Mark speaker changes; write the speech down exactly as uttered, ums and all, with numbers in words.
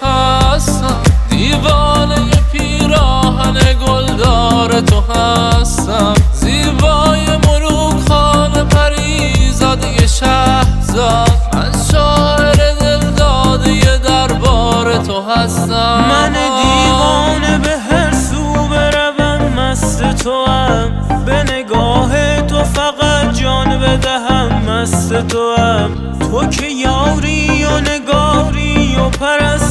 Speaker 1: هستم، دیوانه پیراهن گلدار تو هستم، زیبای ملوک خانه پریزاده شهزاد، من شاعر دلداده دربار تو هستم.
Speaker 2: من دیوانه به هر سو بروم مست توام، به نگاه تو فقط جان بدهم مست توام. تو که یاری و نگاری و پرست